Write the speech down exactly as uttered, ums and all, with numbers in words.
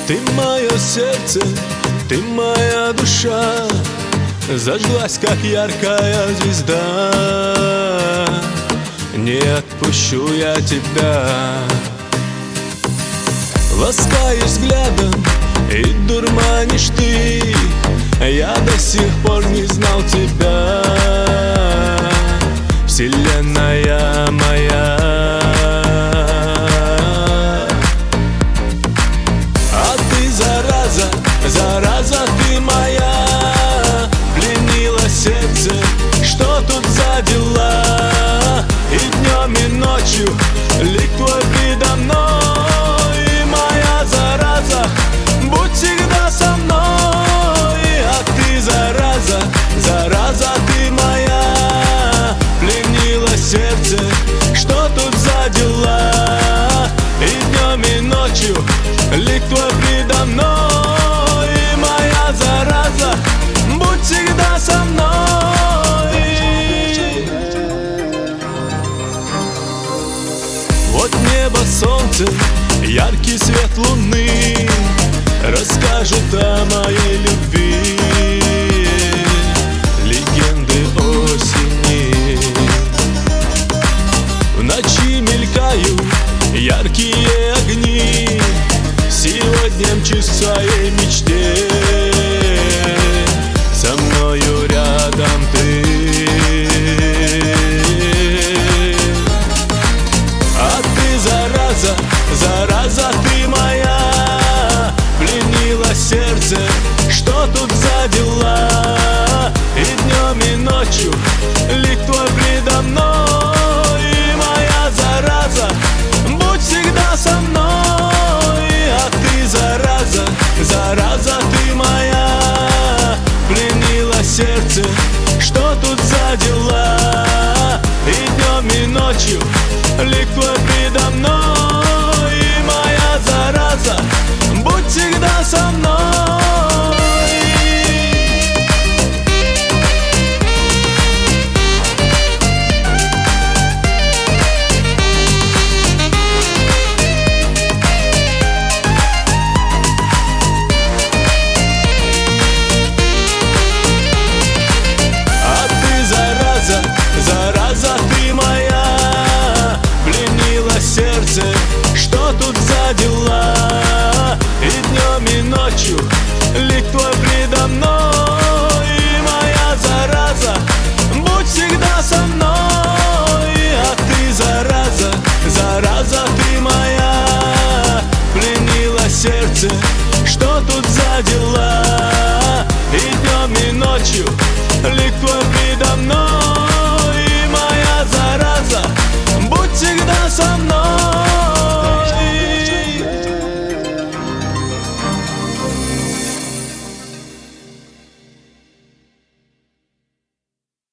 Ты мое сердце, ты моя душа, зажглась, как яркая звезда. Не отпущу я тебя. Ласкаешь взглядом и дурманишь ты, я до сих пор не знал тебя, вселенная моя. А ты зараза, зараза ты моя, пленила сердце, что тут за дела? И днем, и ночью лик твой предо мной, и моя зараза, будь всегда со мной. А ты зараза, зараза ты моя, пленила сердце, что тут за дела? И днем, и ночью лик твой предо мной, и моя зараза, будь всегда со мной. Вот небо, солнце, яркий свет луны расскажут о моей любви, легенды осени. В ночи мелькают яркие огни, сегодня мчусь к своей мечте, со мною рядом ты. А ты зараза, зараза ты моя, пленила сердце, что тут за дела? И днем, и ночью лик твой предо мной, и моя зараза, будь всегда со мной. А ты зараза, зараза ты моя, пленила сердце, что тут за дела? И днем, и ночью лик твой предо мной, и моя зараза, будь всегда со мной. А ты зараза, зараза ты моя, пленила сердце, что тут за дела? И днем, и ночью лик твой